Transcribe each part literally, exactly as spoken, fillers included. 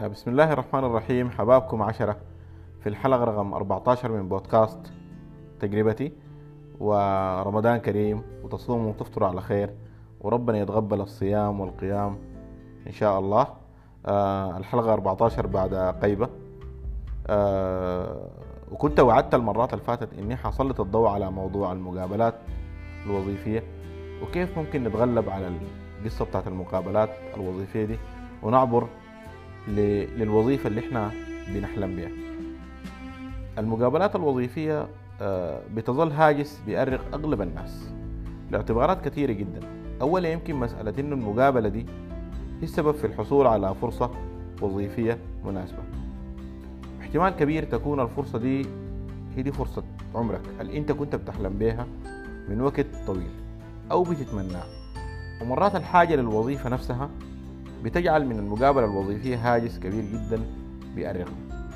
بسم الله الرحمن الرحيم. حبابكم عشرة في الحلقة رقم أربعة عشر من بودكاست تجربتي. ورمضان كريم وتصوموا وتفطروا على خير، وربنا يتقبل الصيام والقيام إن شاء الله. آه الحلقة أربعة عشر بعد غيبة. آه وكنت وعدت المرات اللي فاتت إني حسلط الضوء على موضوع المقابلات الوظيفية، وكيف ممكن نتغلب على القصة بتاعت المقابلات الوظيفية دي ونعبر للوظيفة اللي احنا بنحلم بها. المقابلات الوظيفية بتظل هاجس بيأرق أغلب الناس لاعتبارات كثيرة جدا. أولا يمكن مسألة إنه المقابلة دي هي السبب في الحصول على فرصة وظيفية مناسبة. احتمال كبير تكون الفرصة دي هي دي فرصة عمرك اللي انت كنت بتحلم بها من وقت طويل أو بتتمناه. ومرات الحاجة للوظيفة نفسها بتجعل من المقابلة الوظيفية هاجس كبير جدا بيأرقنا.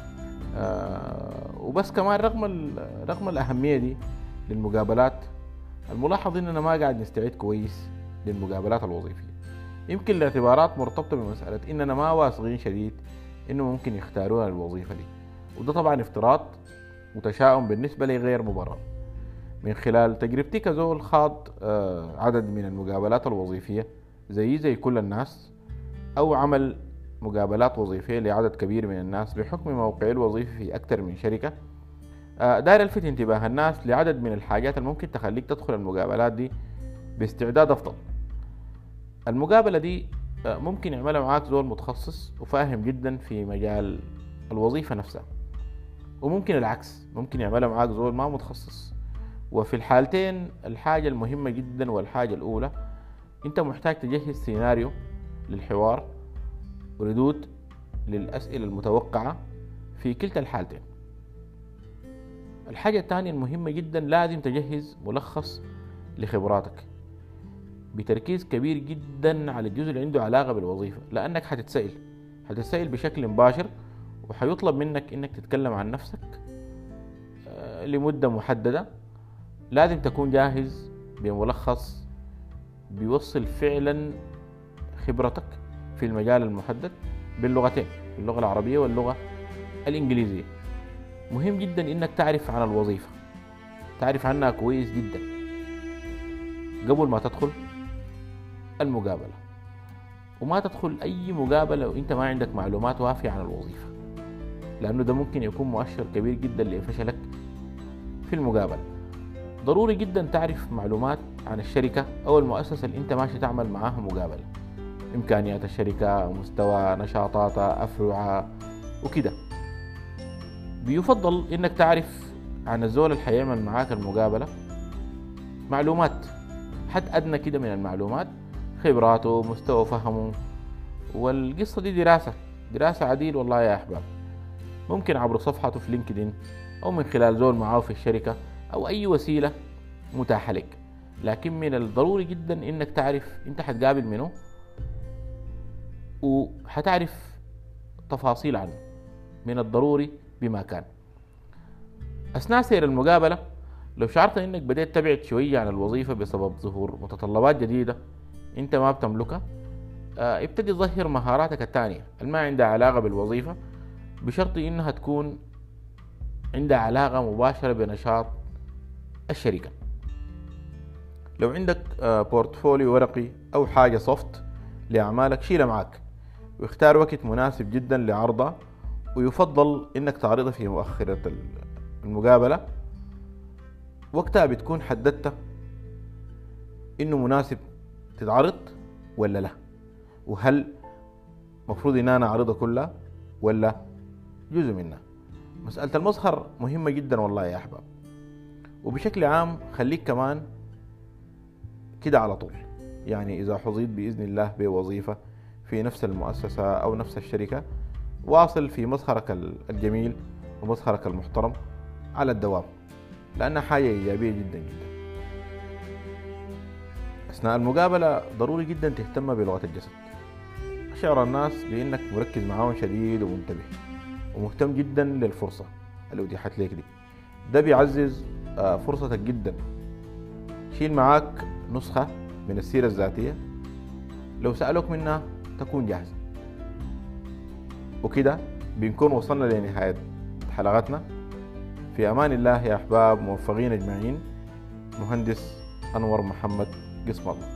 آه وبس كمان رغم رغم الأهمية دي للمقابلات، الملاحظ إننا ما قاعد نستعد كويس للمقابلات الوظيفية، يمكن لاعتبارات مرتبطة بمسألة إننا ما واثقين شديد إنه ممكن يختارونا للوظيفة دي، وده طبعا افتراض وتشاؤم بالنسبة لي غير مبرر. من خلال تجربتي كزول خاض آه عدد من المقابلات الوظيفية زي زي كل الناس، أو عمل مقابلات وظيفية لعدد كبير من الناس بحكم موقعي الوظيفي في أكثر من شركة، داير الفت انتباه الناس لعدد من الحاجات اللي ممكن تخليك تدخل المقابلات دي باستعداد أفضل. المقابلة دي ممكن يعملها معاك زول متخصص وفاهم جدا في مجال الوظيفة نفسها، وممكن العكس، ممكن يعملها معاك زول ما متخصص. وفي الحالتين الحاجة المهمة جدا والحاجة الأولى، أنت محتاج تجهز سيناريو للحوار وردود للأسئلة المتوقعة في كلتا الحالتين. الحاجة الثانية المهمة جدا، لازم تجهز ملخص لخبراتك بتركيز كبير جدا على الجزء اللي عنده علاقة بالوظيفة، لأنك حتتسأل حتتسأل بشكل مباشر، وحيطلب منك إنك تتكلم عن نفسك لمدة محددة. لازم تكون جاهز بملخص بيوصل فعلا خبرتك في المجال المحدد باللغتين، اللغة العربية واللغة الإنجليزية. مهم جدا إنك تعرف عن الوظيفة، تعرف عنها كويس جدا قبل ما تدخل المقابلة، وما تدخل أي مقابلة وإنت ما عندك معلومات وافية عن الوظيفة، لأنه ده ممكن يكون مؤشر كبير جدا لفشلك في المقابلة. ضروري جدا تعرف معلومات عن الشركة أو المؤسسة اللي إنت ماشي تعمل معاها مقابلة، إمكانيات الشركة، مستوى نشاطاتها، أفرعها وكده. بيفضل إنك تعرف عن الزول اللي حيعمل معاك المقابلة معلومات، حد أدنى كده من المعلومات، خبراته، مستوى فهمه. والقصة دي دراسة دراسة عديل والله يا أحباب، ممكن عبر صفحته في لينكدين أو من خلال زول معاه في الشركة أو أي وسيلة متاحة لك. لكن من الضروري جدا إنك تعرف أنت حتقابل منه وحتعرف تفاصيل عنه، من الضروري بما كان. أثناء سير المقابلة لو شعرت أنك بدأت تبعد شوية عن الوظيفة بسبب ظهور متطلبات جديدة أنت ما بتملكها، اه ابتدي تظهر مهاراتك التانية اللي ما عندها علاقة بالوظيفة، بشرط أنها تكون عندها علاقة مباشرة بنشاط الشركة. لو عندك اه بورتفوليو ورقي أو حاجة سوفت لأعمالك شيلها معك، واختار وقت مناسب جدا لعرضها، ويفضل انك تعرضها في مؤخرة المقابلة. وقتها بتكون حددت انه مناسب تتعرض ولا لا، وهل مفروض ان انا اعرضها كلها ولا جزء منها. مسألة المظهر مهمة جدا والله يا احباب. وبشكل عام خليك كمان كده على طول، يعني اذا حظيت بإذن الله بوظيفة في نفس المؤسسة أو نفس الشركة، واصل في مظهرك الجميل ومظهرك المحترم على الدوام، لأنها حاجة إيجابية جدا جدا. أثناء المقابلة ضروري جدا تهتم بلغة الجسد، أشعر الناس بأنك مركز معاهم شديد ومنتبه ومهتم جدا للفرصة اللي أتيحت لك دي. ده بيعزز فرصتك جدا. شيل معاك نسخة من السيرة الذاتية، لو سألوك منها تكون جاهزة. وكده بنكون وصلنا لنهاية حلقتنا. في أمان الله يا أحباب، موفقين أجمعين. مهندس أنور محمد قسم الله.